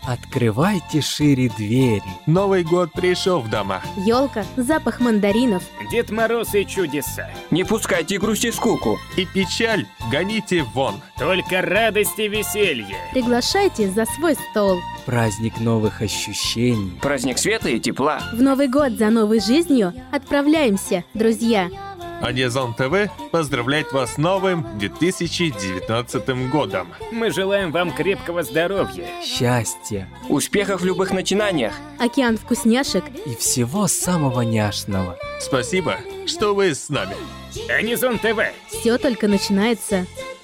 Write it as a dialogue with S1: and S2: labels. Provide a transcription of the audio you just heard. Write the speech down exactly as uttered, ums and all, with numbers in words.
S1: Открывайте шире двери.
S2: Новый год пришел в дома.
S3: Ёлка, запах мандаринов.
S4: Дед Мороз и чудеса.
S5: Не пускайте грусть и скуку.
S2: И печаль гоните вон.
S4: Только радость и веселье.
S3: Приглашайте за свой стол.
S1: Праздник новых ощущений.
S5: Праздник света и тепла.
S3: В Новый год за новой жизнью отправляемся, друзья.
S2: Анезон ТВ поздравляет вас с новым две тысячи девятнадцатым годом.
S4: Мы желаем вам крепкого здоровья,
S1: Счастья
S5: Успехов в любых начинаниях.
S3: Океан вкусняшек.
S1: и всего самого няшного.
S2: Спасибо, что вы с нами.
S4: Анезон ТВ.
S3: Все только начинается.